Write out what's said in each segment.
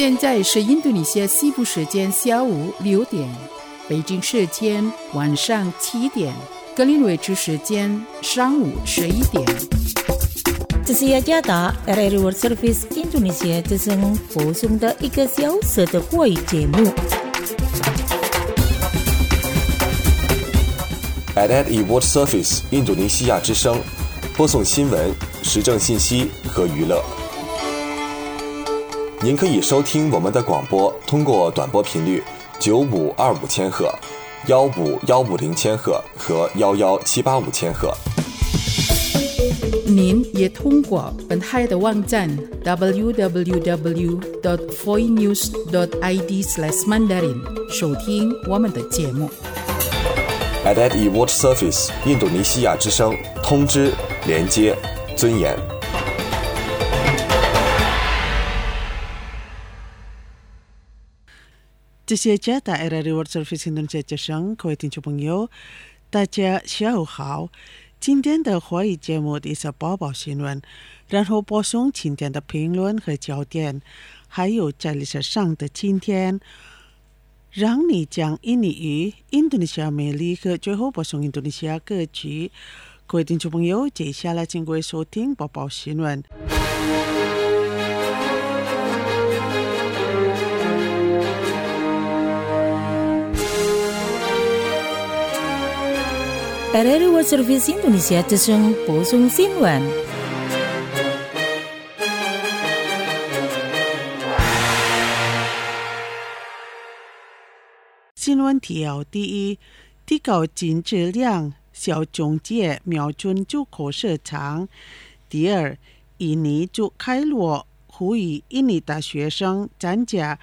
现在是印度尼西亚西部时间下午6点，北京时间晚上7点，格林威治时间上午11点。 这是雅加达 RRI World Service Indonesia 之声播送的1个小时的华语节目。 RRI World Service 印度尼西亚之声播送新闻、时政信息和娱乐。您可以收听我们的广播，通过短波频率9525千赫、15150千赫和11785千赫。 您也通过本台的网站 www.voinews.id/mandarin 收听我们的节目。 RRI World Service 印度尼西亚之声，通知、连接、尊严。 这是加达 RRI World Service 印度尼西亚之声，各位听众朋友，大家下午好。今天的华语节目是播报新闻，然后播送今天的评论和焦点，还有在历史上的今天，让你讲印尼语、印度尼西亚魅力和最后播送印度尼西亚歌曲。各位听众朋友，接下来请各位收听播报新闻。 RRI World Service Indonesia 之声播送新闻。 新闻提要：第一，提高净质量，小中介瞄准出口市场；第二，印尼就开罗呼吁印尼大学生参加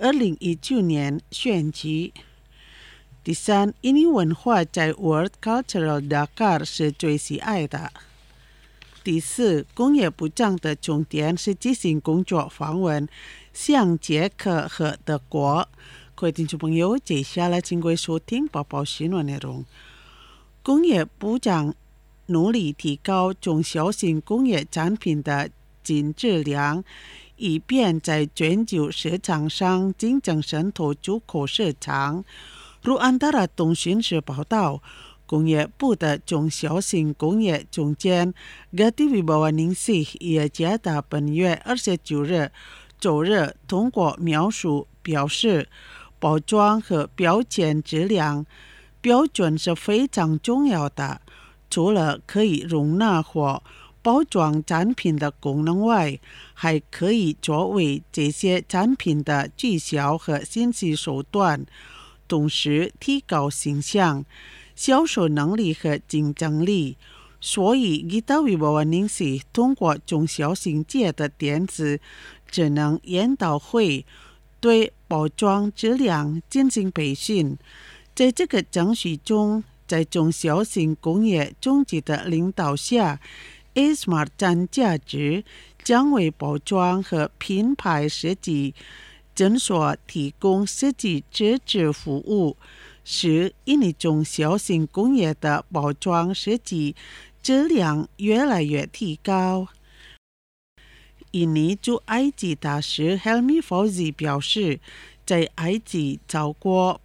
2019年选举。第三，印尼文化在 World Cultural Dakar 是最喜爱的。第四，工业部长的重点是进行工作访问，向捷克和德国。各位听众朋友，接下来请各位收听播报新闻内容。工业部长努力提高中小型工业产品的净质量，以便在全球市场上竞争渗透出口市场。如安达拉通讯社报道，工业部的中小型工业总监 Gati Wibawaningsih 也加达本月29日周日通过描述表示，包装和标签质量标准是非常重要的，除了可以容纳或包装产品的功能外，还可以作为这些产品的绩效和信息手段，同时提高形象、销售能力和竞争力。所以 Gita Wibawaningsih 通过中小型界的电子智能研讨会对包装质量进行培训。在这个争取中，在中小型工业中级的领导下， A-Smart 占价值将为包装和品牌设计诊所提供设计支持服务，使印尼中小型工业的包装设计质量越来越提高。印尼驻埃及大使 Helmi Fauzi 表示，在埃及超过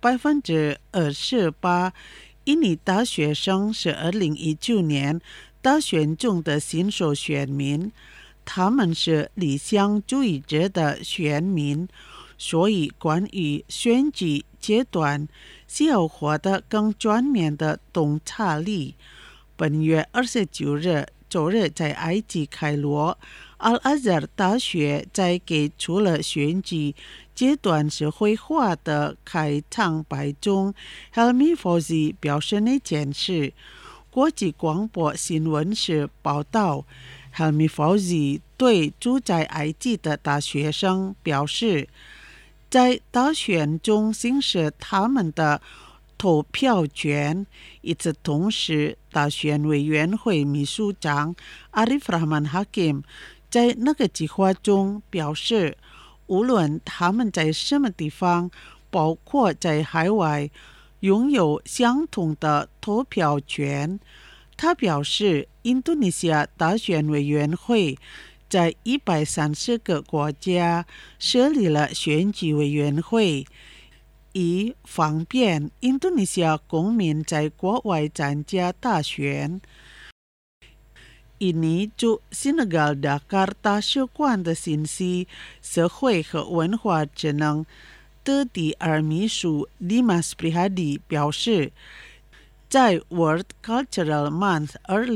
28% 印尼大学生是2019年大选中的新手选民，他们是理想主义者的选民，所以关于选举阶段需要获得更全面的洞察力。本月29日周日在埃及开罗Al-Azhar 大学在给出了选举阶段社会化的开场白中， Helmi Fauzi 表示那件事。国际广播新闻社报道， Helmi Fauzi 对住在埃及的大学生表示，在大选中行使他们的投票权。与此同时，大选委员会秘书长 Arif Rahman Hakim 在那个计划中表示，无论他们在什么地方，包括在海外，拥有相同的投票权。他表示，印度尼西亚大选委员会在130个国家设立了选举委员会，以方便印度尼西亚公民在国外参加大选。印尼驻塞内加尔达卡大使馆的信息、社会和文化职能的第二秘书 Dimas Prihadi 表示，在 World Cultural Month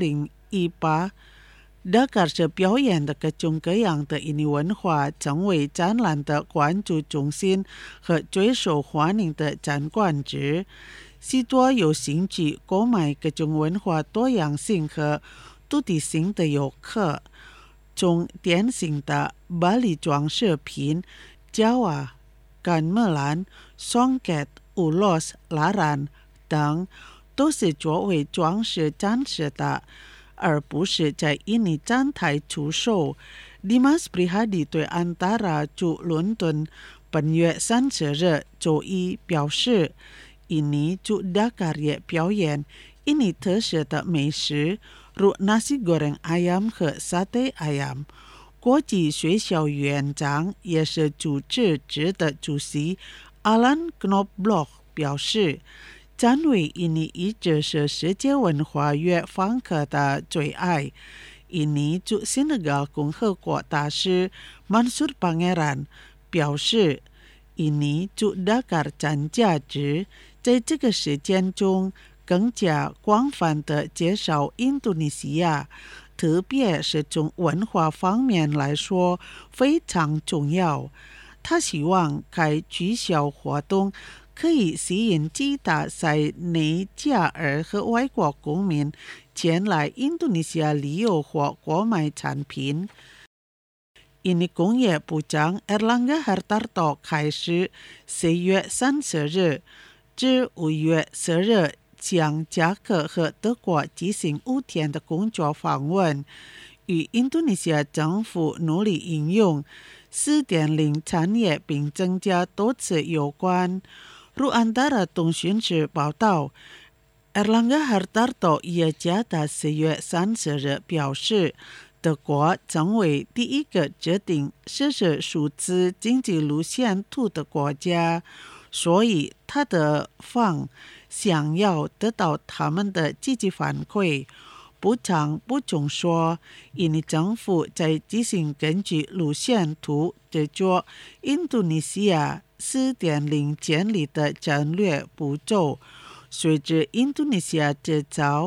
2018，达卡市表演的各种各样的印尼文化成为展览的关注中心和最受欢迎的展馆之许多有兴趣购买各种文化多样性和独特性的游客，从典型的巴黎装饰品、Jawa、甘mer兰、Songket、Ulos、Laran 等，都是作为装饰展示的，而不是在印尼展台出售。Dimas Prihadi 对安达拉驻伦敦本月30日周一表示，印尼驻达卡也表演印尼特色的美食，如 nasi goreng ayam 和 sate ayam。国际学校院长也是组织者的主席 Alan Knobloch 表示，展位印尼一直是世界文化月访客的最爱。印尼驻塞内加尔共和国大使 Mansur Pangeran 表示，印尼驻达卡展价值在这个时间中更加广泛地介绍印度尼西亚，特别是从文化方面来说非常重要。他希望该取消活动可以吸引其他在内加尔和外国公民前来印度尼西亚旅游或购买产品。印尼工业部长 Erlangga Hartarto 开始4月30日至5月10日将捷克和德国进行5天的工作访问，与印度尼西亚政府努力应用 4.0 产业并增加多次有关。如安达拉通讯社报道， Erlangga Hartarto 也加在4月30日表示，德国成为第一个决定实施数字经济路线图的国家，所以他的方想要得到他们的积极反馈。部长补充说，印尼政府在进行根据路线图制作印度尼西亚 4.0 建立的战略步骤。随着印度尼西亚制造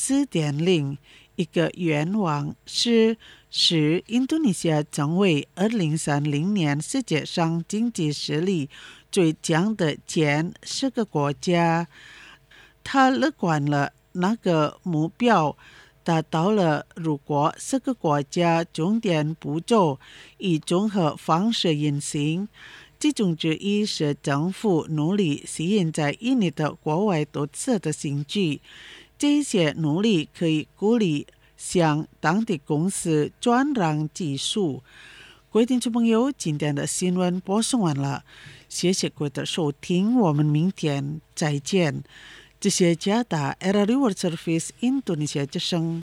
4.0， 一个愿望是使印度尼西亚成为2030年世界上经济实力最强的前10个国家。他乐观了那个目标达到了，如果10个国家重点步骤以综合方式运行，其中之一是政府努力吸引在印尼的国外投资的兴趣。这些努力可以鼓励向当地公司转让技术。各位听众朋友，今天的新闻播送完了，谢谢各位的收听，我们明天再见。这是加达 RRI World Service Indonesia 之声。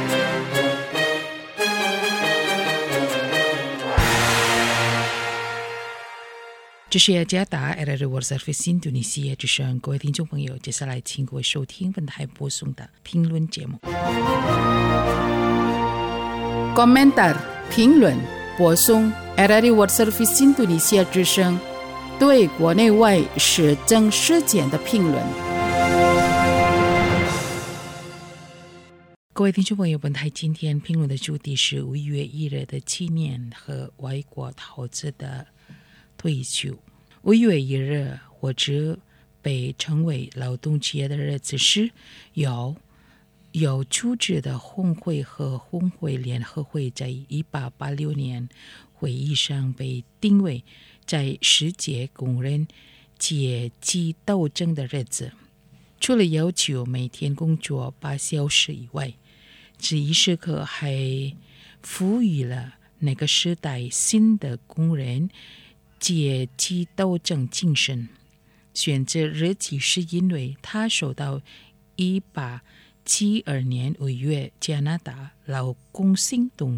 这是加达 RRI World Service Indonesia 之声，各位听众朋友，接下来请各位收听本台播送的评论节目。Komentar 评论播送 RRI World Service Indonesia 之声对国内外时政事件的评论。各位听众朋友，本台今天评论的主题是5月1日的纪念和外国投资的退休。5月1日或者被称为劳动节的日子是有组织的工会和工会联合会在1886年会议上被定为在世界工人阶级斗争的日子。除了要求每天工作8小时以外，这一时刻还赋予了那个时代新的工人阶级斗争精神。选择日期是因为他受到1872年5月加拿大劳工行动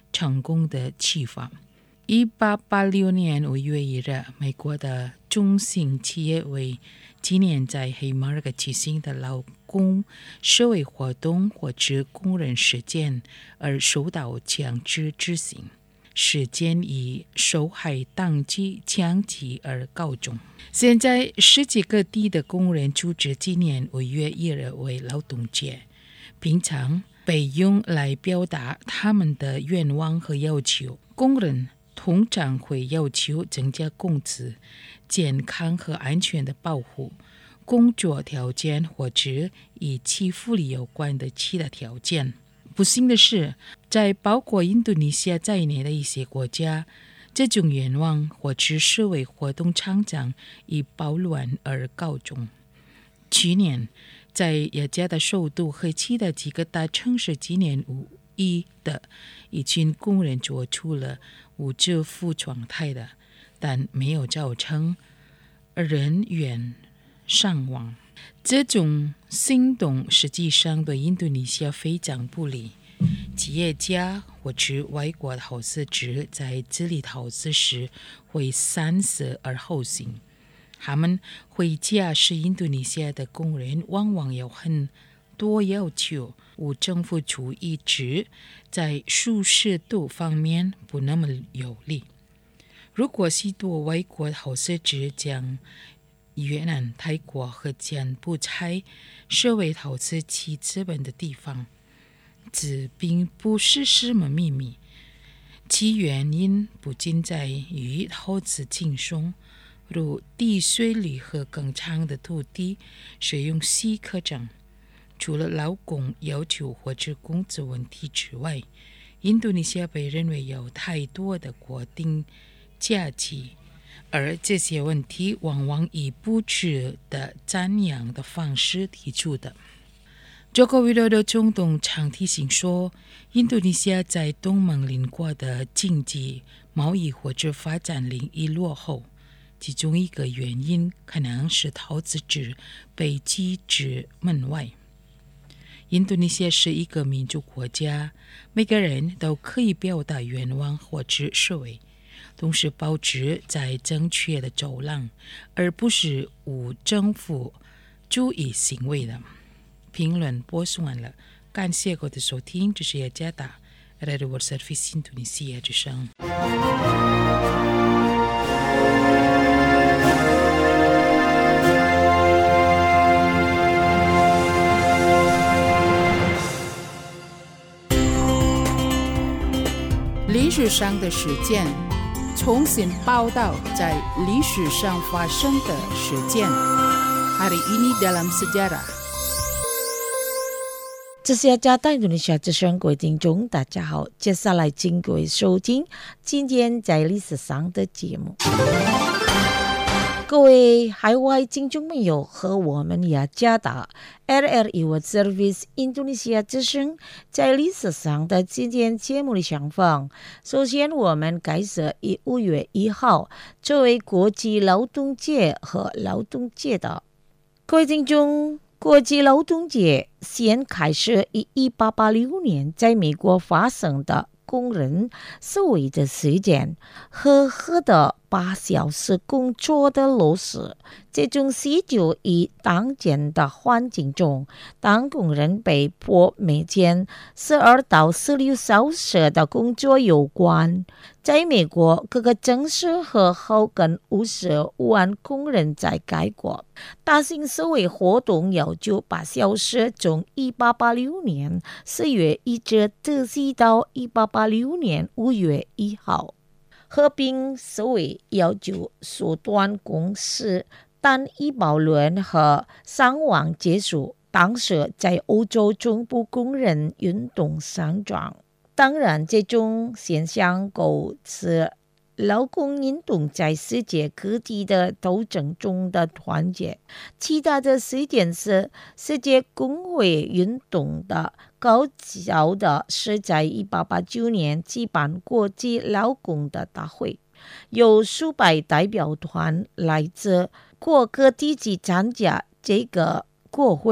成功的启发。1886年5月1日，美国的中型企业为纪念在黑马尔举行的劳工社会活动或者工人事件而受到强制执行，事件以受害党籍枪击而告终。现在世界各地的工人组织纪念5月1日为劳动节，平常被用来表达他们的愿望和要求。工人通常会要求增加工资、健康和安全的保护、工作条件或者与其福利有关的其他条件。不幸的是，在包括印度尼西亚在内的一些国家，这种愿望或者社会活动常常以暴乱而告终。去年，在雅加达首都和其他几个大城市纪念5月的一群工人做出了无政府状态的，但没有造成人员伤亡。这种行动实际上对印度尼西亚非常不利。企业家或者外国投资者在这里投资时会三思而后行。他们会假设印度尼西亚的工人往往有很多要求，无政府主义者在舒适度方面不那么有利。如果许多外国投资者将越南、泰国和柬埔寨设为投资其资本的地方，这并不是什么秘密。其原因不仅在于投资轻松，如低税率和更长的土地使用许可证。除了劳工要求或者工资问题之外，印度尼西亚被认为有太多的国定假期，而这些问题往往以不值得赞扬的方式提出的。中国widodo的总统常提醒说，印度尼西亚在东盟邻国的经济、贸易或者发展领域落后，其中一个原因可能是投资者被拒之门外。印度尼西亚是一个民主国家，每个人都可以表达愿望或者示威，同时保持在正确的走廊，而不是无政府主义行为的。评论播送完了，感谢各位的收听，这是雅加达 Radio World Service 印度尼西亚之声。历史上的事件，重新报道在历史上发生的事件。Hari ini dalam sejarah。 这是雅加达印度尼西亚之声，各位听众大家好，接下来请各位收听今天在历史上的节目。各位海外听众朋友和我们雅加达 RRI World Service 印度尼西亚之声在历史上的今天节目的相逢。首先我们开始以5月1号作为国际劳动节和劳动节的。各位听众，国际劳动节先开始于1886年在美国发生的工人示威的事件，赫赫的8小时工作的落实。这种事就与当前的环境中，当工人被迫每天12到16小时的工作有关。在美国，各个城市和后近55万工人在该国大型示威活动要求8小时，从1886年4月一直持续到1886年5月1号。和平示威要求缩短工时，但以暴乱和伤亡结束。当时在欧洲中部工人运动上涨。当然，这种现象构成劳工运动在世界各地的斗争中的团结。其他的事件是世界工会运动的高潮的是在1889年举办国际劳工的大会，有数百代表团来自各个地区参加这个国会。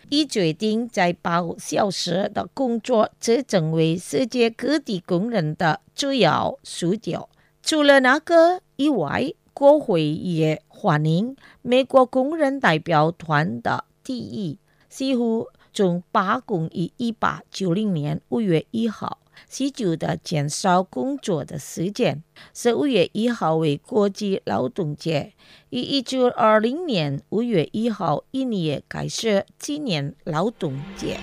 已决定在8小时的工作这成为世界各地工人的主要诉求。除了那个以外，国会也欢迎美国工人代表团的提议，似乎从罢工于1890年5月1号试图的减少工作的时间，是5月1号为国际劳动节，于1920年5月1号一年开始纪念劳动节。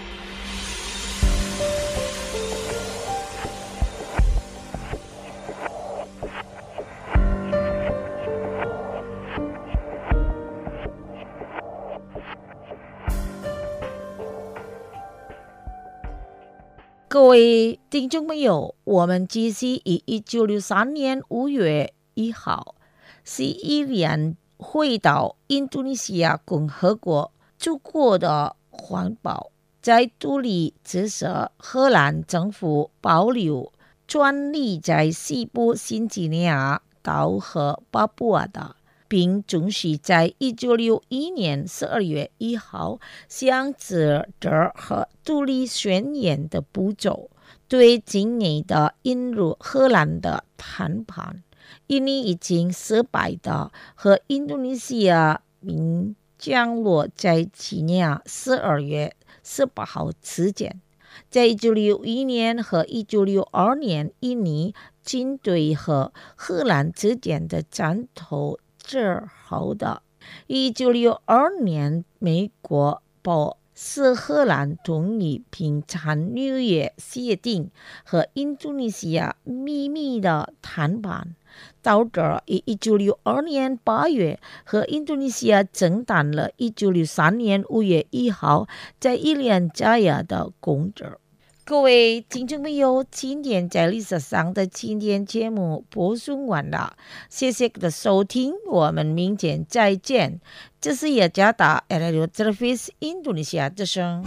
各位听众朋友，我们继续于1963年5月1号是伊莲回到印度尼西亚共和国祖国的环保。在独立之时，荷兰政府保留专利在西部新几内亚岛和巴布亚的，并准许在1961年12月1号向自治和独立宣言的步骤，对境内的引入荷兰的谈判，因为已经失败的和印度尼西亚民降落在几年12月18号之间。在1961年和1962年一年军队和荷兰之间的战斗之后的1962年，美国保使荷兰同意并参与协定和印度尼西亚秘密的谈判，导致1962年8月和印度尼西亚中断了1963年5月1号在伊莲加亚的工作。各位听众朋友，今天在历史上的今天节目播送完了，谢谢的收听，我们明天再见。这是雅加达 Radio Service 印度尼西亚之声。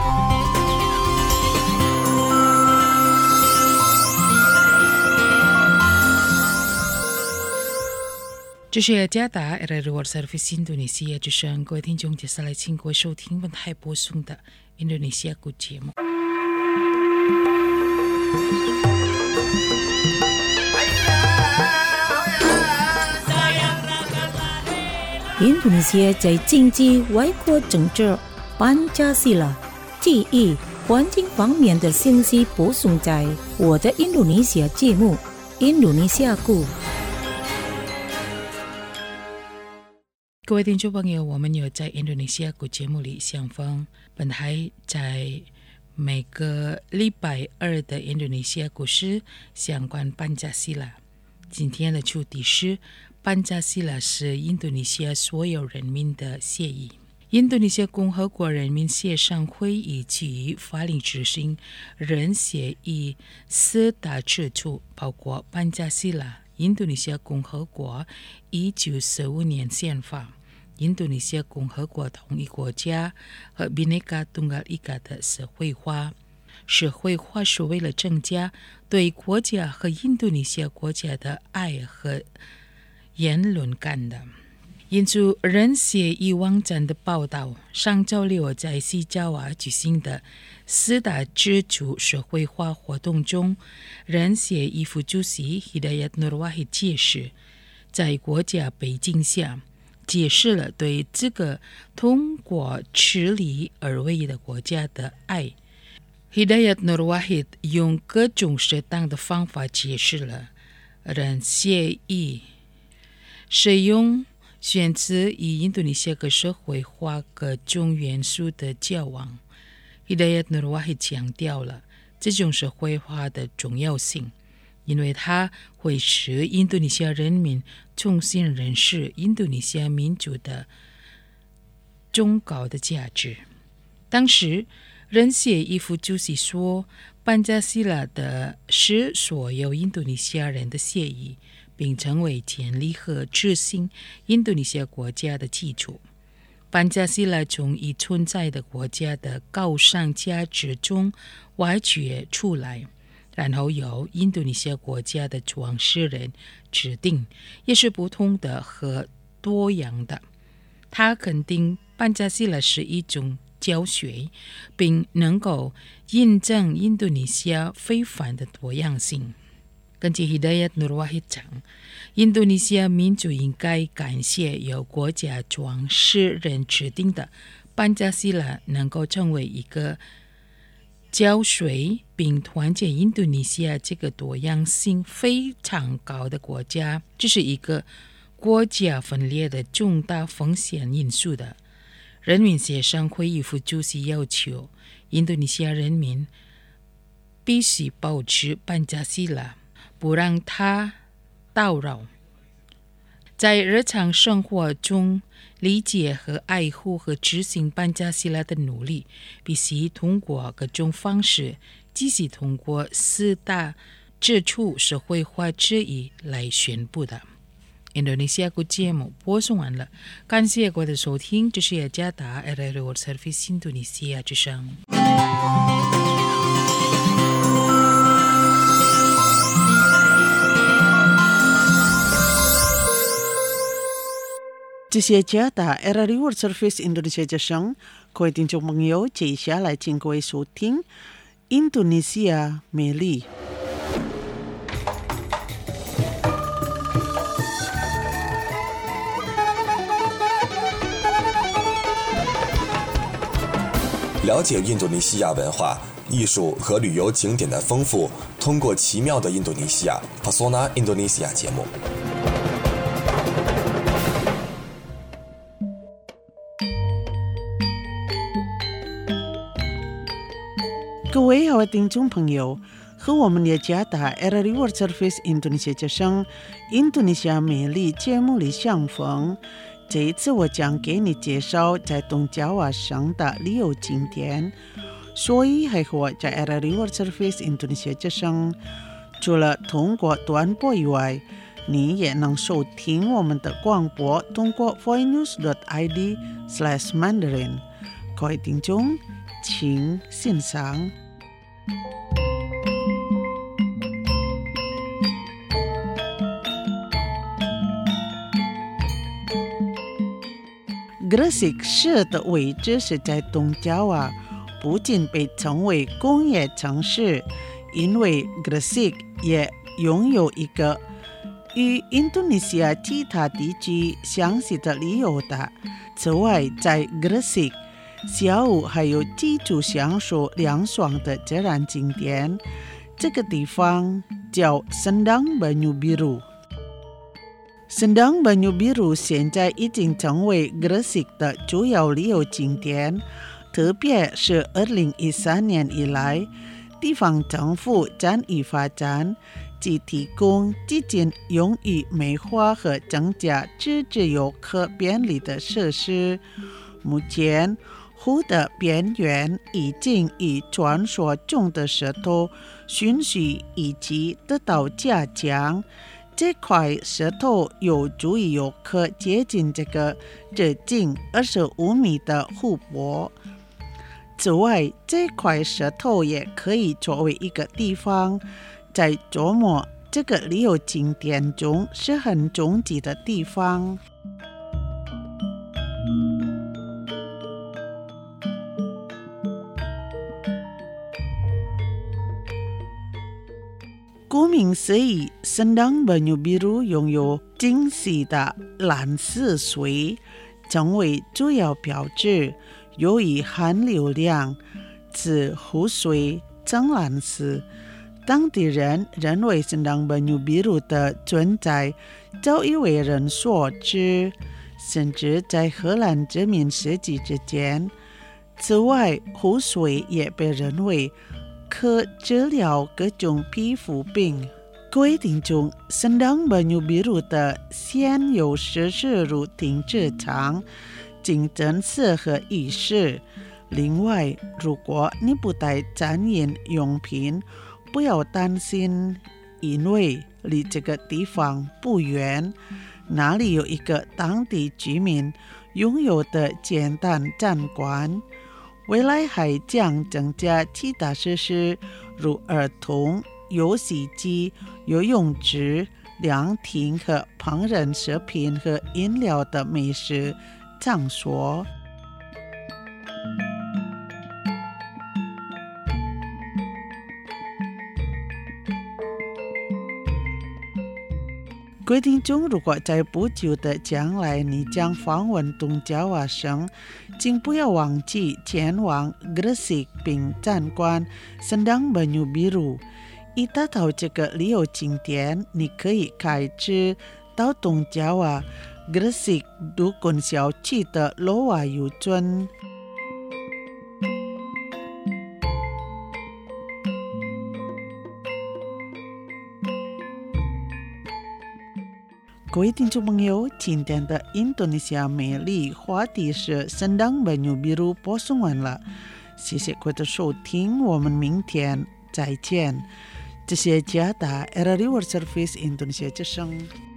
这是雅加达 Radio Service 印度尼西亚之声，各位听众，接下来请各位收听本台播送的印度尼西亚国节目。 印度尼西亚在经济、外国政治、班加西拉、地理、环境方面的信息播送在我的印度尼西亚节目《印度尼西亚故》。 各位听众朋友，我们有在印度尼西亚故节目里相逢。本台在每个礼拜二的印度尼西亚故事相关班加西拉。今天的主题是班加西拉是印度尼西亚所有人民的协议。印度尼西亚共和国人民协商会议基于法令执行人协议4大支柱，包括班加西拉、印度尼西亚共和国1945年宪法、印度尼西亚共和国统一国家和Bhinneka Tunggal Ika的社会化。社会化是为了增加对国家和印度尼西亚国家的爱和言论感的。印度人协议网站的报道，上周六在西爪哇举行的4大支柱社会化活动中，人协议副主席 Hidayat Nur Wahid 解释，在国家背景下，解释了对这个通过持理而为的国家的爱。Hidayat Nur Wahid 用各种适当的方法解释了人协议使用选择以印度尼西亚各社会化各种元素的交往。Hidayat Nur Wahid 强调了这种社会化的重要性，因为它会使印度尼西亚人民重新认识印度尼西亚民主的崇高的价值。当时人协议副主席说，班加西拉的是所有印度尼西亚人的协议，并成为建立和执行印度尼西亚国家的基础。班加西拉从已存在的国家的高尚价值中挖掘出来，然后由印度尼西亚国家的创始人制定，也是不同的和多样的。他肯定班加西拉是一种教学，并能够印证印度尼西亚非凡的多样性。根据 Hidayat Nur Wahid 讲，印度尼西亚民族应该感谢由国家创始人指定的班加西拉能够成为一个教学并团结印度尼西亚这个多样性非常高的国家，这是一个国家分裂的重大风险因素的。人民协商会议副主席要求，印度尼西亚人民必须保持班加西拉，不让它打扰。在日常生活中，理解和爱护和执行班加西拉的努力，必须通过各种方式，继续通过4大支柱社会化之一来宣布的。印度尼西亚国节目播送完了，感谢各位的收听，这是雅加达 RRI World Service 印度尼西亚之声。 这些加达 RRI World Service 印度尼西亚之声，各位听众朋友，接下来请各位收听印度尼西亚美丽。 了解印度尼西亚文化、艺术和旅游景点的丰富，通过奇妙的印度尼西亚 Pesona Indonesia 节目。 各位好，听众朋友，和我们雅加达 RRI World Service 印度尼西亚之声印度尼西亚美丽节目里相逢。这一次我将给你介绍在东爪哇省的旅游景点，所以还和我在 RRI World Service 印度尼西亚之声，除了通过短波以外，你也能收听我们的广播，通过 voinews.id/Mandarin。各位听众，请欣赏。Gresik 市的位置是在东爪哇，不仅被称为工业城市，因为 Gresik 也拥有一个与印度尼西亚其他地区相似的旅游的。此外，在 Gresik 下午还有几处享受凉爽的自然景点，这个地方叫 Sendang Banyu Biru。Sendang Banyu Biru 现在已经成为 Gresik 的主要旅游景点，特别是2013年以来，地方政府战役发展，即提供基金用于美化和增加自治游客便利的设施。目前，湖的边缘已经以传说中的石头允许以及得到加强。这块石头有助于游客接近这个直径25米的湖泊。此外，这块石头也可以作为一个地方，在周末这个旅游景点中是很拥挤的地方。顾名思义， Sendang Banyu Biru 拥有清晰的蓝色水，成为主要标志。由于含硫量，此湖水呈蓝色。当地人认为 Sendang Banyu Biru 的存在早已为人所知，甚至在荷兰殖民时期之前。此外，湖水也被认为可治疗各种皮肤病。各位听众， Sendang Banyu Biru 的现有设施如停车场、竞争室和浴室。另外，如果你不带餐饮用品，不要担心，因为离这个地方不远，那里有一个当地居民拥有的简单展馆。未来还将增加其他设施，如儿童游戏机、游泳池、凉亭和烹饪食品和饮料的美食场所。 规定中，如果在不久的将来你将访问东爪哇省，请不要忘记前往 Gresik 并参观 Sendang Banyu Biru。一达到这个旅游景点，你可以开车到东爪哇 Gresik 独根小区的罗瓦游村。各位听众朋友，今天的印度尼西亚美丽话题是 Sendang Banyu Biru 播送完了，谢谢各位的收听，我们明天再见。这是加达 RRI World Service 印度尼西亚之声。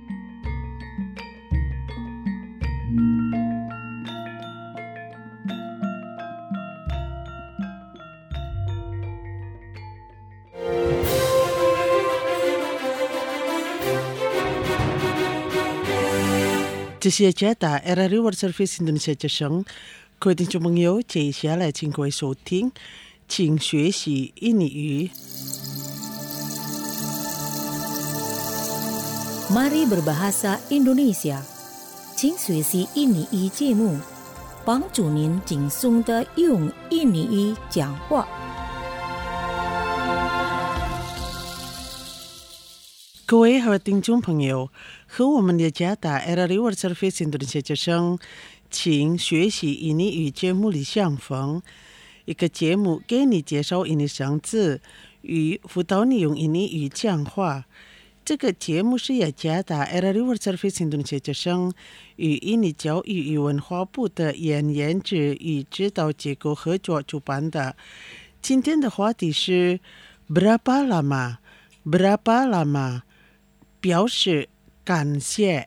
这些加达 RRI World Service 印度尼西亚之声，各位听众朋友，接下来请各位收听，请学习印尼语。 Mari berbahasa Indonesia， 请学习印尼语节目，帮助您轻松地用印尼语讲话。 各位好听众朋友，和我们的加达 RRI World Service 印度尼西亚之声，请学习印尼语节目里相逢，一个节目给你介绍印尼生字与辅导你用印尼语讲话。这个节目是由加达 RRI World Service 印度尼西亚之声与印尼教育与文化部的研制与指导机构合作主办的。今天的话题是 Berapa lama Berapa lama， 表示感谢。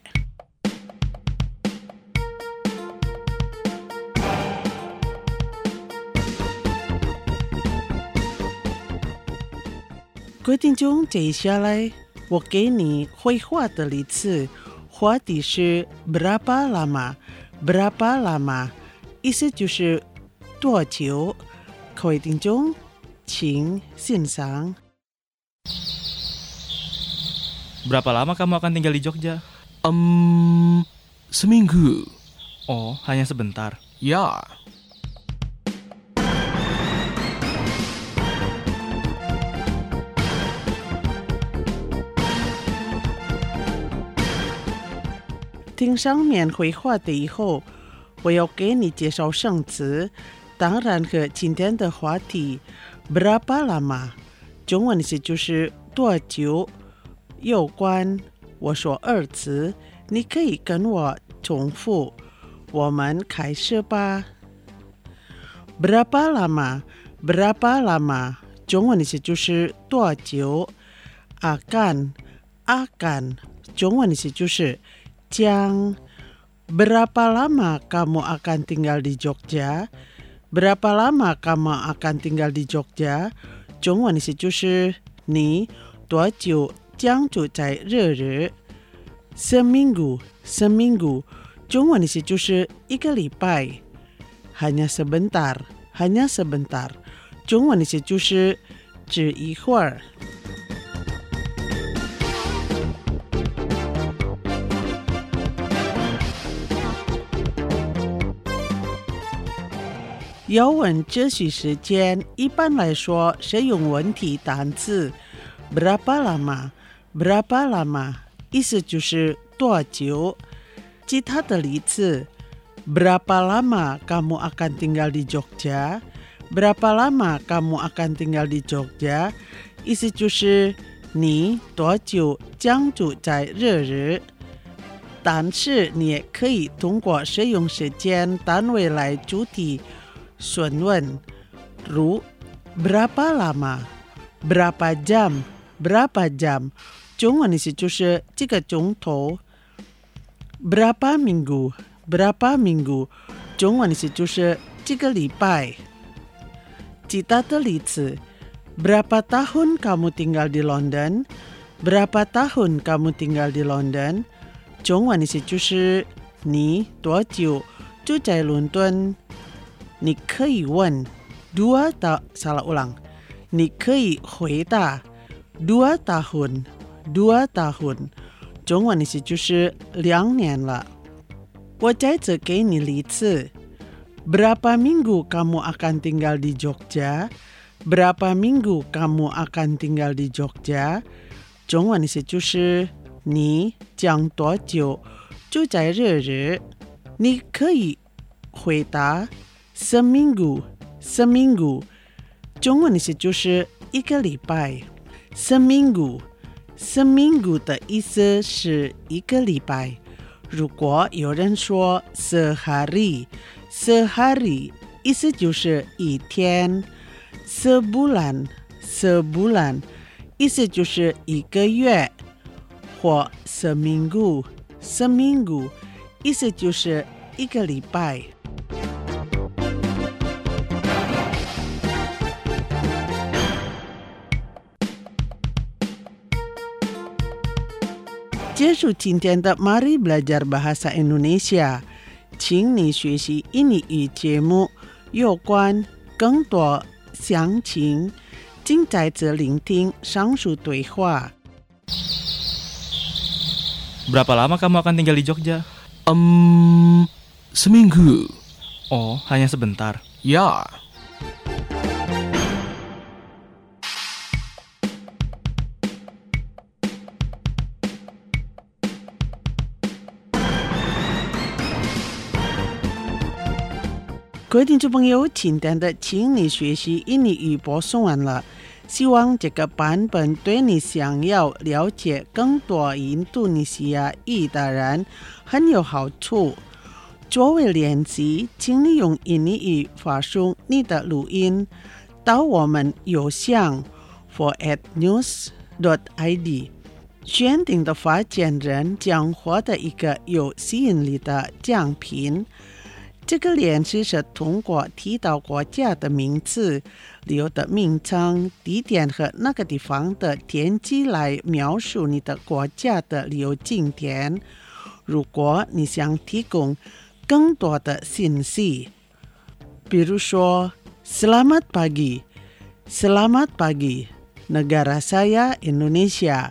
各位听众，接下来我给你绘画的例子，话题是 Berapa lama Berapa lama， 意思就是多久。各位听众，请欣赏。 Berapa lama kamu akan tinggal di Jogja? Seminggu. Oh, hanya sebentar. Ya. 听上面绘画的以后，我要给你介绍生词，当然和今天的话题 Berapa lama 中文意思就是多久有关。我说二词，你可以跟我重复。我们开始吧。Berapa lama Berapa lama 中文意思就是多久。akan 中文意思就是将。Berapa lama kamu akan tinggal di Jogja? Berapa lama kamu akan tinggal di Jogja? 中文意思就是你多久将住在热日。Seminggu 中文意思就是一个礼拜。Hanya sebentar 中文意思就是只一会儿。要问这些时间，一般来说是用问题单词 Berapa lama 意思就是多久。其他的例子 Berapa lama kamu akan tinggal di Jogja? Berapa lama kamu akan tinggal di Jogja? 意思就是你多久将住在热日。但是你也可以通过使用时间单位来主题询问，如 Berapa lama Berapa jam Berapa jam 中文意思就是几个钟头。Berapa minggu Berapa minggu 中文意思就是几个礼拜。其他的例子 Berapa tahun kamu tinggal di London? Berapa tahun kamu tinggal di London? 中文意思就是你多久住在伦敦。你可以问 salah ulang， 你可以回答 2 tahun 中文意思就是2年了。我再次给你例子。Berapa minggu kamu akan tinggal di Jogja? Berapa minggu kamu akan tinggal di Jogja? 中文意思就是你将多久住在热日？你可以回答 seminggu。中文意思就是一个礼拜。seminggu 的意思是一个礼拜。如果有人说 sehari 意思就是一天。sebulan 意思就是一个月。或 seminggu 意思就是一个礼拜。结束今天的 Mari Belajar Bahasa Indonesia， 请你学习印尼语节目有关更多详情，请在这聆听上述对话。 Berapa lama kamu akan tinggal di Jogja? Seminggu. Oh, hanya sebentar. Ya. 各位听众朋友，今天的请你学习印尼语播送完了，希望这个版本对你想要了解更多印度尼西亚语的人很有好处。作为练习，请你用印尼语发送你的录音到我们邮箱 for@news.id， 选定的发件人将获得一个有吸引力的奖品。这个练习是通过提到国家的名字、旅游的名称、地点和那个地方的天气来描述你的国家的旅游景点。如果你想提供更多的信息，比如说 Selamat pagi Negara saya Indonesia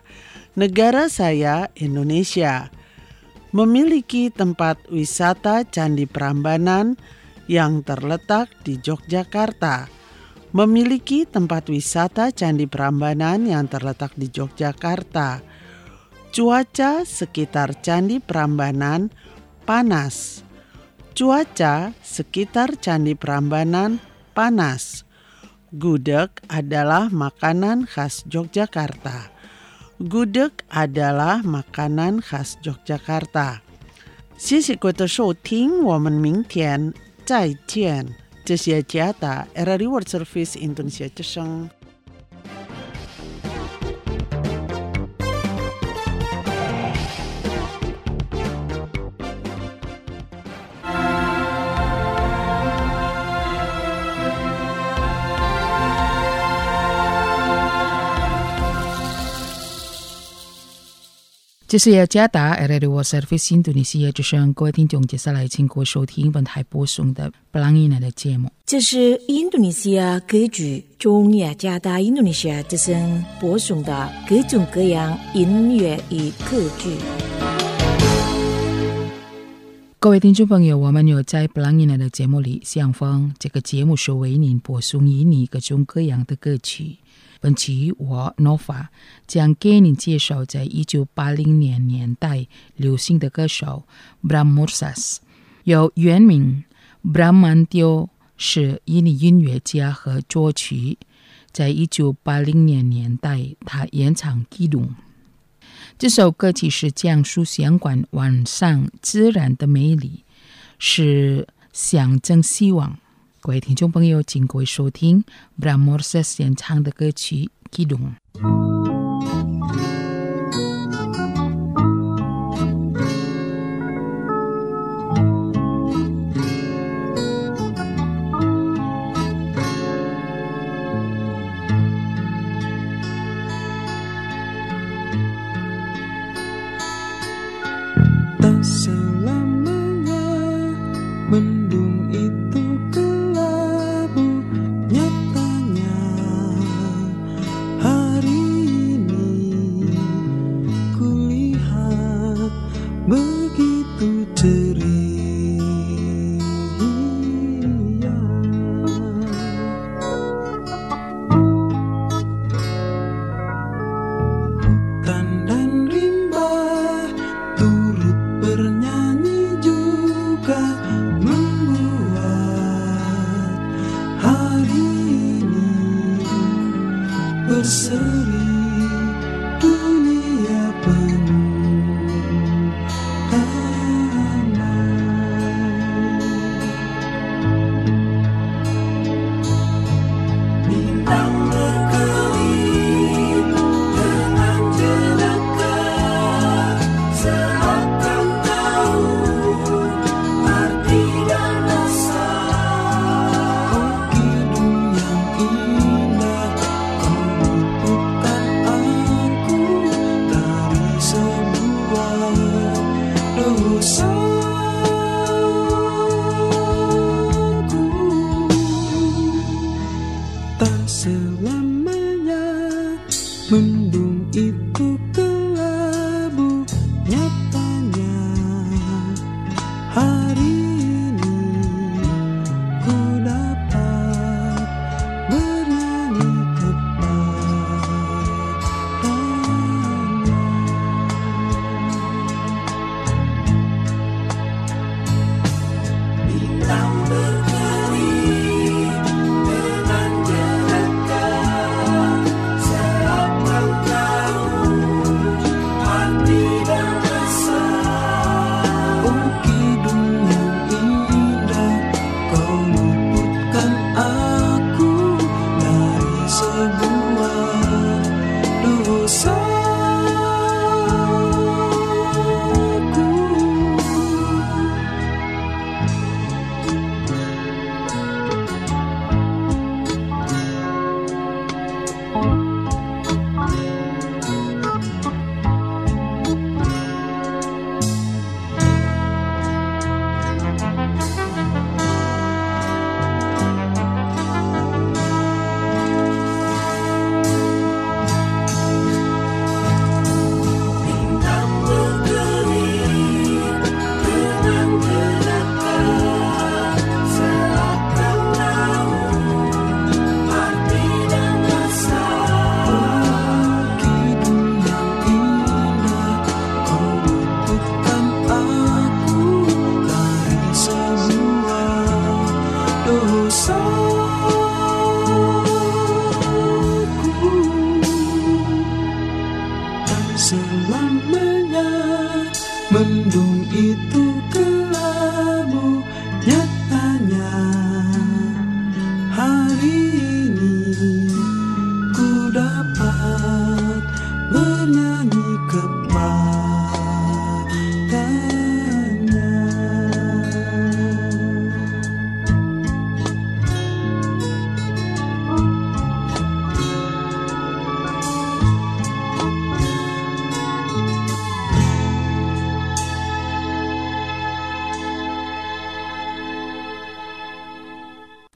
memiliki tempat wisata Candi Prambanan yang terletak di Yogyakarta. Memiliki tempat wisata Candi Prambanan yang terletak di Yogyakarta. Cuaca sekitar Candi Prambanan panas. Cuaca sekitar Candi Prambanan panas. Gudeg adalah makanan khas Yogyakarta. Gudeg adalah makanan khas Yogyakarta。谢谢各位的收听，我们明天再见。这是加达 RRI World Service Indonesia 之声。 这是要加达 RRI World Service Indonesia 之声，各位听众，接下来请各位收听本台播送的布朗伊娜的节目。 这是印度尼西亚歌剧中雅加达印度尼西亚之声播送的各种各样音乐与歌剧。 各位听众朋友，我们有在布朗伊娜的节目里相逢，这个节目是为您播送印尼各种各样的歌曲。本期我 Nova 将给你介绍在1980年代流行的歌手 Bram Mursas， 有原名 Bramantio， 是印尼音乐家和作曲。在1980年代他演唱《Kidung》。这首歌曲是讲述相关晚上自然的美丽，是象征希望。各位听众朋友，请各位收听 Bram Mursas 演唱的歌曲《Kidung》。 Tak selamanya mendung itu kelabu, nyatanya hari ini kulihat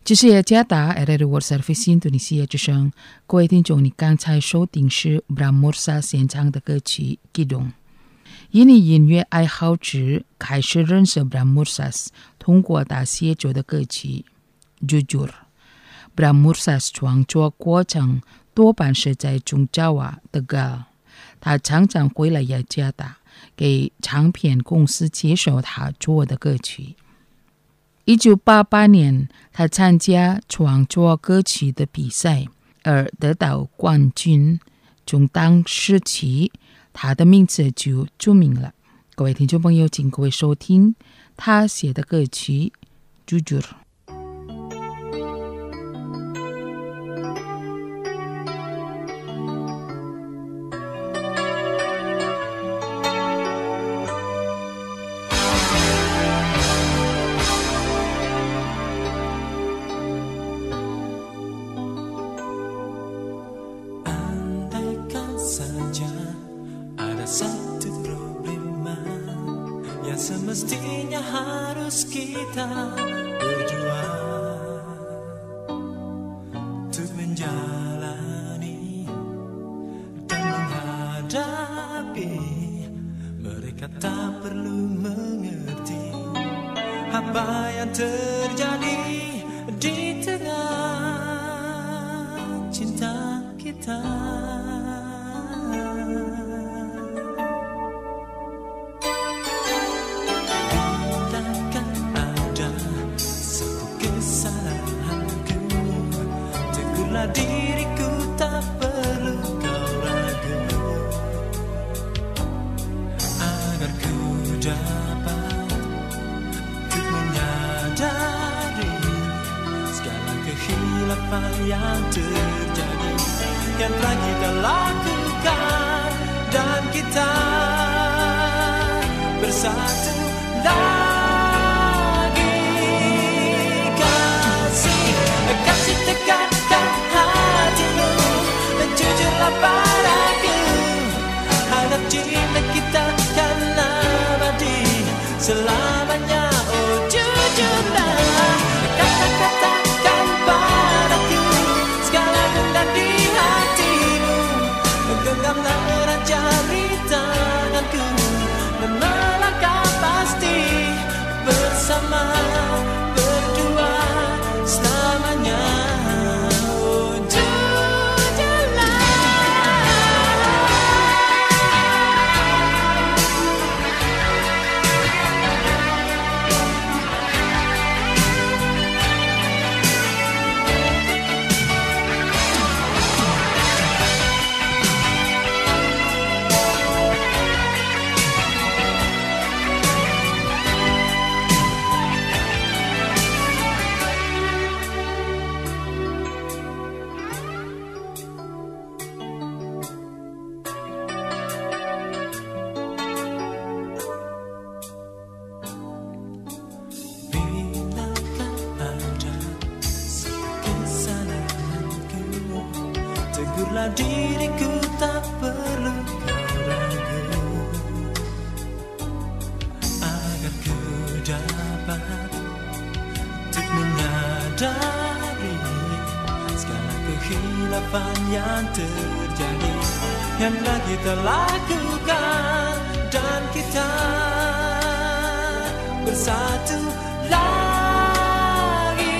这是雅加达 RRI World Service Indonesia 之声，各位听众，你刚才收听是 Bram Mursas 演唱的歌曲《激动》。印尼音乐爱好者开始认识 Bram Mursas， 通过他写作的歌曲《Jujur》。Bram Mursas 创作过程多半是在中Jawa Tegal，他常常回来雅加达，给唱片公司介绍他做的歌曲。1988年，他参加创作歌曲的比赛，而得到冠军。从当时起，他的名字就著名了。各位听众朋友，请各位收听他写的歌曲《Jujur》。 Semestinya harus kita berjuang untuk menjalani dan menghadapi. Mereka tak perlu mengerti apa yang terjadi di tengah cinta kita. Diriku tak perlu kau ragu, agar ku dapat untuk menyadari segala kehilafan yang terjadi, yang telah kita lakukan, dan kita bersatu lagi. Kasih tekankan hatimu, jujurlah padaku, harap cinta kita kan abadi selamanya. Oh jujurlah, katakan padaku segala dendam di hatimu, genggamlah erat jari tanganku dan melangkah pasti bersama, berdua selamanya. Oh jujurlah. Tegurlah diriku, tak perlu kau ragu, agar ku dapat untuk menyadari segala kehilafan yang terjadi, yang telah kita lakukan, dan kita bersatu lagi.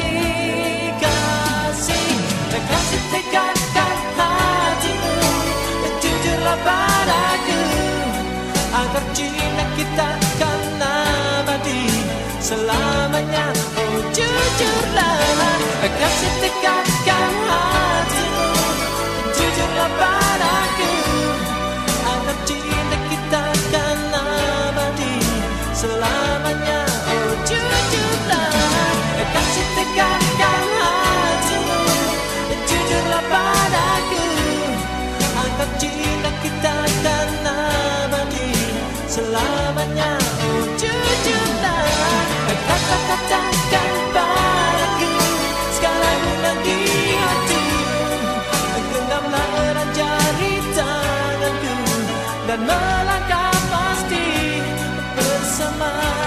Kasih tekankan hatimu, jujurlah padaku, agar cinta kita kan abadi selamanya. Oh jujurlah, kasih tekankan hatimu, jujurlah padaku, agar cinta kita kan abadi selamanya. Oh jujurlah, kasih tekankan hatimu, jujurlah padaku, agar cinta kita kan abadi selamanya. Oh jujurlah, katakan padaku segala dendam di hatimu, genggamlah erat jari tanganku dan melangkah pasti bersama.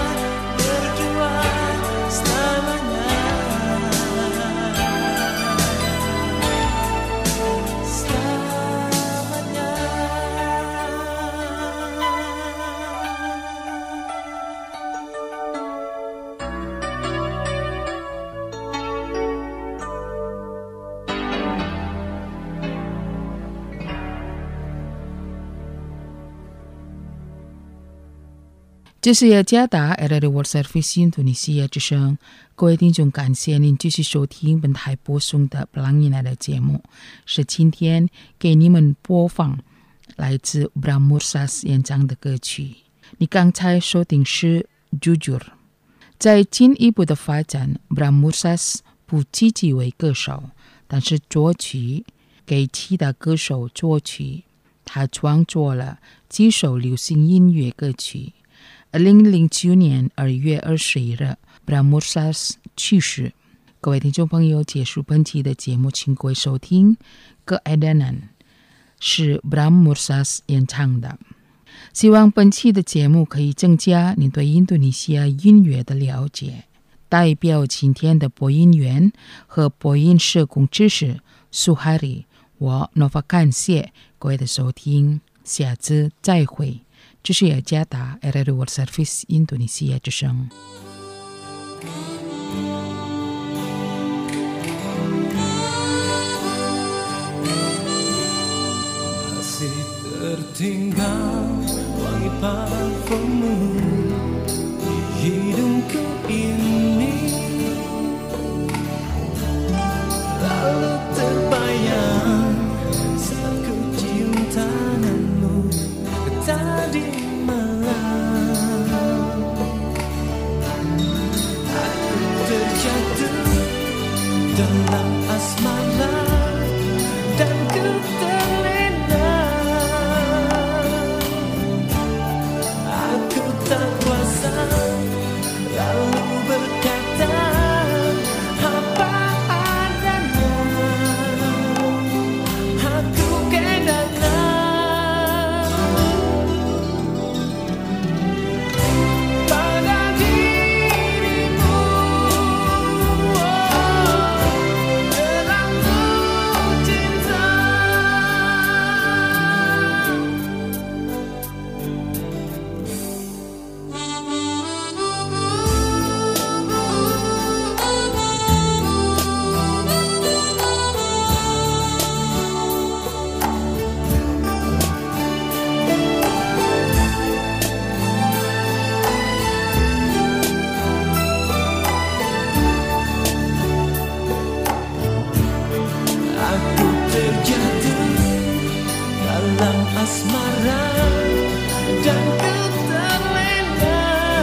这是雅加达 RRI World Service 印度尼西亚之声，各位听众，感谢您继续收听本台播送的布朗尼来的节目，是今天给你们播放来自 Bram Mursas 演唱的歌曲。你刚才收听是 Jujur。 在进一步的发展， Bram Mursas 不积极为歌手，但是作曲给其他歌手作曲，他创作了几首流行音乐歌曲。2009年2月21日 Bram Mursas 去世。各位听众朋友，结束本期的节目，请各位收听Keadanan， 是 Bram Mursas 演唱的。希望本期的节目可以增加您对印度尼西亚音乐的了解。代表今天的播音员和播音社工知识苏哈里，我Nova感谢各位的收听，下次再会。这是雅加达 RRI World Service 印度尼西亚之声。 Masih tertinggal wangi parfummu di hidungku ini, lalu terbayang saat ku cium tanganmu tadi malam. Aku terjatuh dalam asmara dan ku terlena. Aku tak kuasa lalu berkata apa adanya. Aku kehilangan pada dirimu, terlalu cinta. Aku terjatuh dalam asmara dan ku terlena.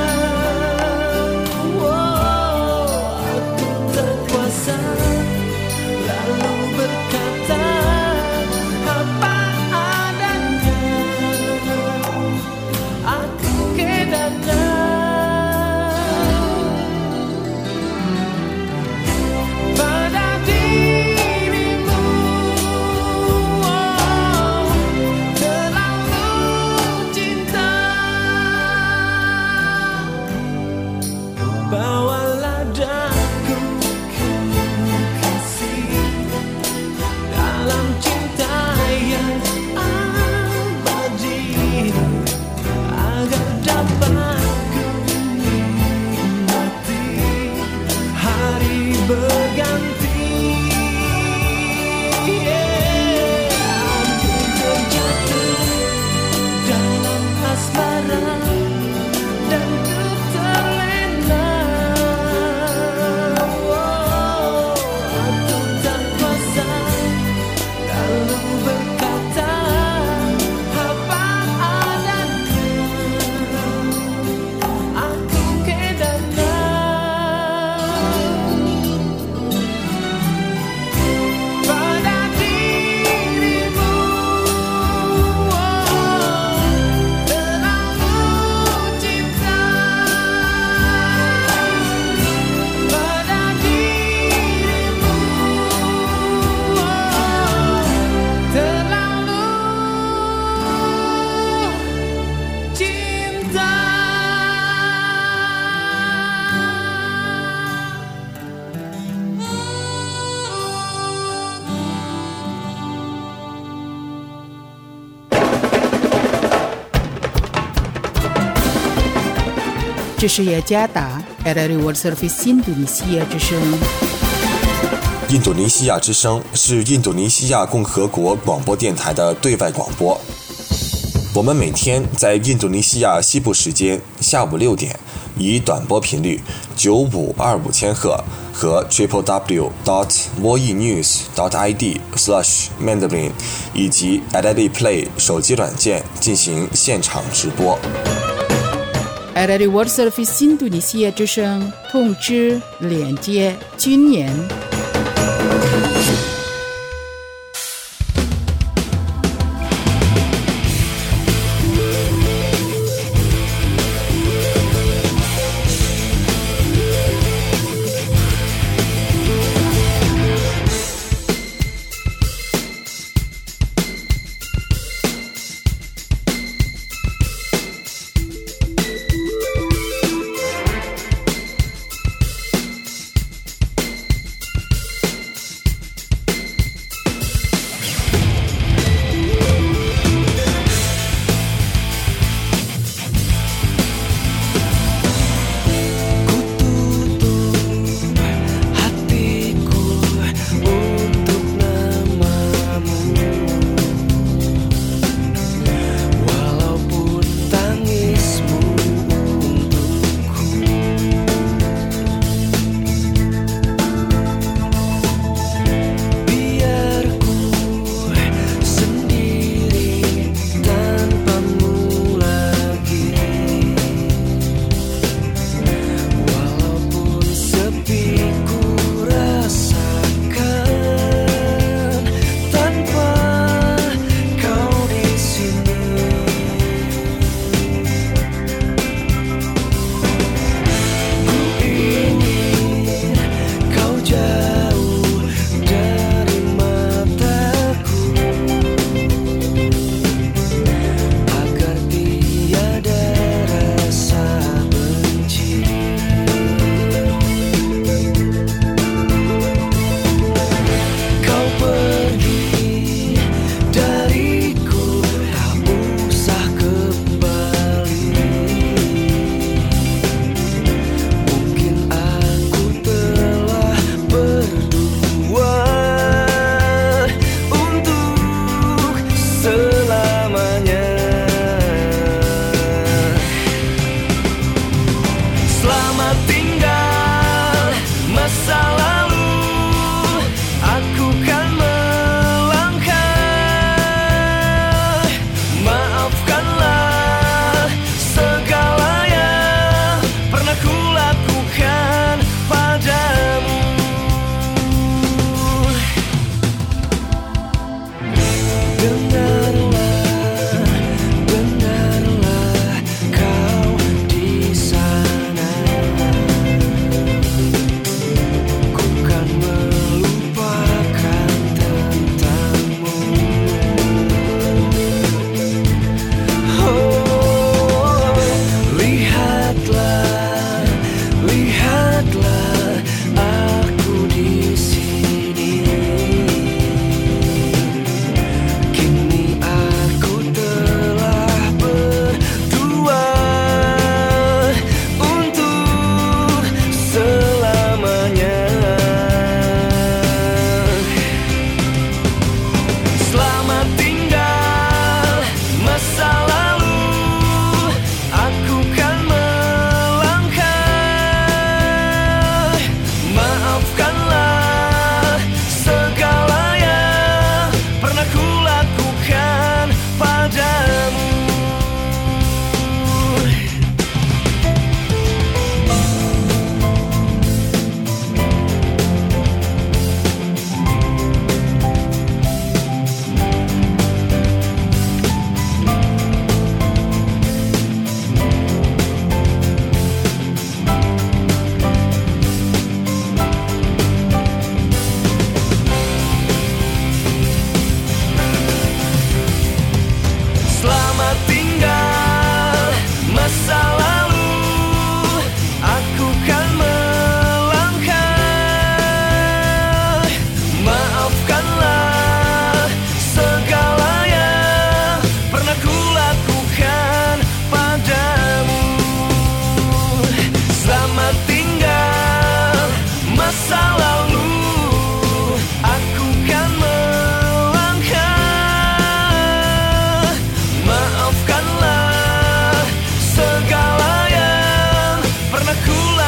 Aku tak kuasa lalu berkata apa adanya. Aku kehilangan pada dirimu, terlalu cinta. Bawalah daku kasih dalam cinta yang abadi, agar dapat ku nikmati hari berganti. Aku terjatuh dalam asmara dan ku terlena. Aku tak kuasa lalu berkata apa adanya. Aku kehilangan pada dirimu, terlalu cinta. Pada dirimu, terlalu cinta. 这是雅加达 RRI World Service 印度尼西亚之声。 印度尼西亚之声是印度尼西亚共和国广播电台的对外广播。 我们每天在印度尼西亚西部时间下午6点，以短波频率9525千赫和 www.voenews.id/mandarin 以及 Adadi Play 手机软件进行现场直播。 Adadi World Service 印度尼西亚之声通知连接军演。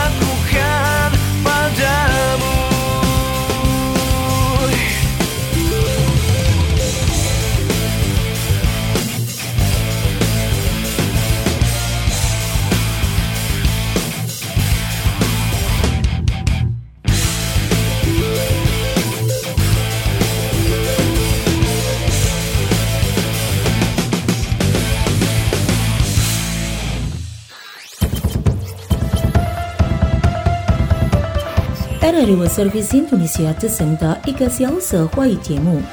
lakukan padamu. RRI World Service Indonesia 之声的一个小时华语节目，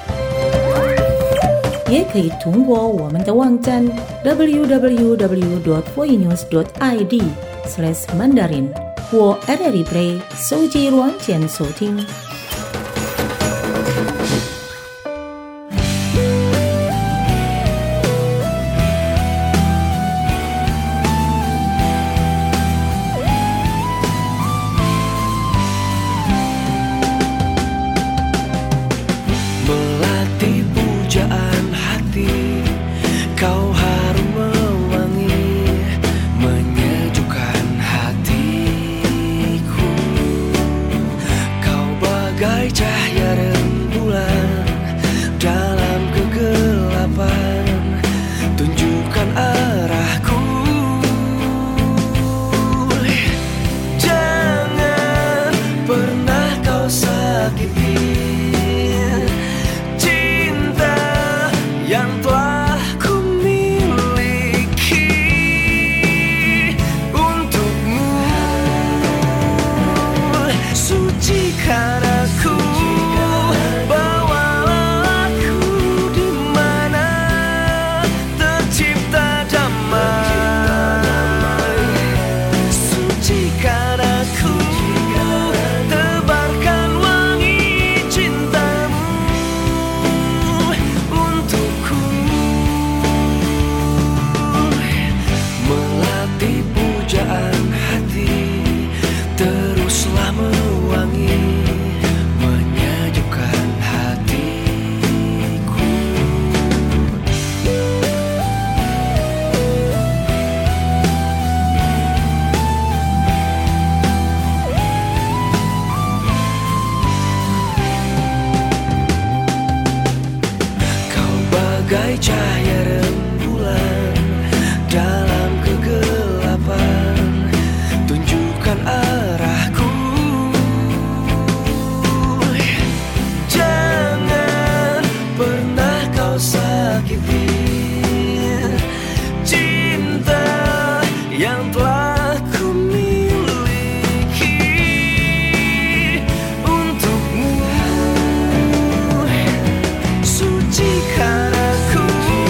也可以通过我们的网站 www.voinews.id/Mandarin 或 RRI Play 手机软件收听。 Melatih pujaan hati, kau harum mewangi, menyejukkan hatiku. Kau bagai cahaya rembulan dalam kegelapan, tunjukkan arahku. Jangan pernah kau sakiti yang telah ku miliki untukmu. Sucikan aku, bawalah aku di mana tercipta damai. Sucikan aku, tebarkan wangi cintamu untukku. Melatih pujaan hati, teruslah mewangi, menyejukkan hatiku. Kau bagai cahaya rembulan dalam kegelapan, tunjukkan arahku. Jangan pernah kau sakiti cinta yang telah ku miliki untukmu. Sucikan aku,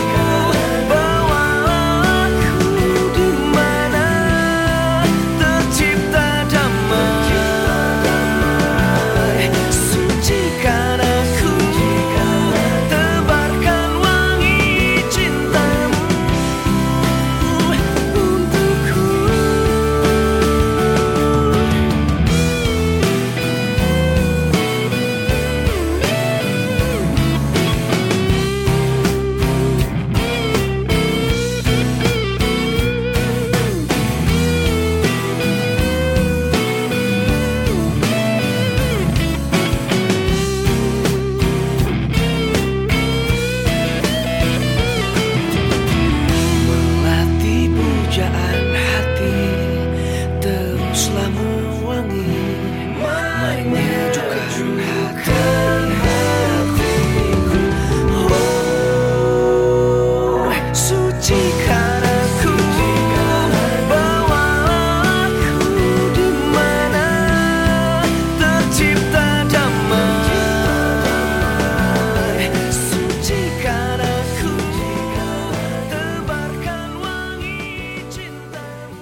bawalah aku di mana tercipta damai. Sucikan aku, tebarkan wangi cintamu untukku. Melatih pujaan hati, teruslah mewangi, menyejukkan hatiku. Oh, sucikan aku, bawalah aku di mana tercipta damai. Sucikan aku, tebarkan wangi cintamu.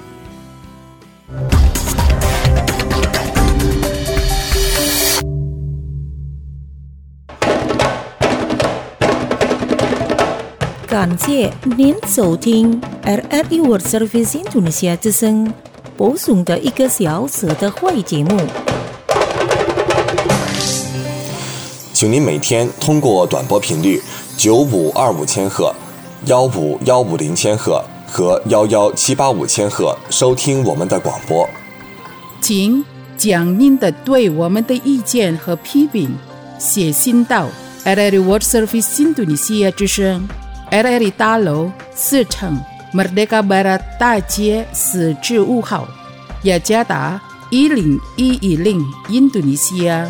感谢您收听 RRI World Service Indonesia 之声播送的一个小时的华语节目。 请您每天通过短波频率9525千赫、15150千赫和11785千赫收听我们的广播。 请将您的对我们的意见和批评写信到 RRI World Service Indonesia 之声 RRI 大楼4层 Merdeka Barat 大街4至5号，雅加达10110 Indonesia。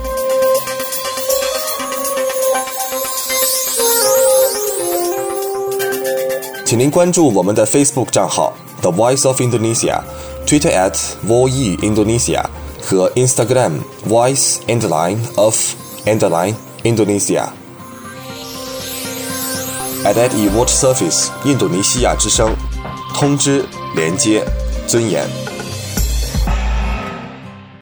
请您关注我们的 Facebook 账号 The Voice of Indonesia、Twitter @VOE Indonesia 和 Instagram Voice_of_Indonesia。RRI World Service 印度尼西亚之声，通知、连接、尊严。